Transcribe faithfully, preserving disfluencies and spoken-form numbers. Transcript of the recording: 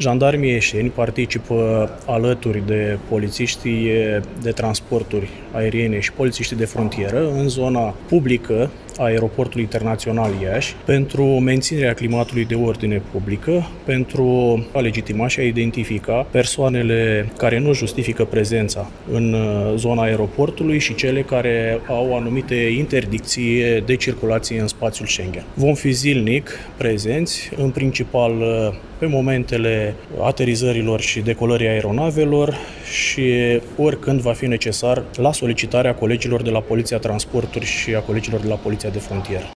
Jandarmii Eșeni participă alături de polițiștii de transporturi aeriene și polițiștii de frontieră în zona publică a Aeroportului Internațional Iași pentru menținerea climatului de ordine publică, pentru a legitima și a identifica persoanele care nu justifică prezența în zona aeroportului și cele care au anumite interdicții de circulație în spațiul Schengen. Vom fi zilnic prezenți, în principal pe momentele aterizărilor și decolării aeronavelor și oricând va fi necesar la solicitarea colegilor de la Poliția Transporturi și a colegilor de la Poliția de Frontieră.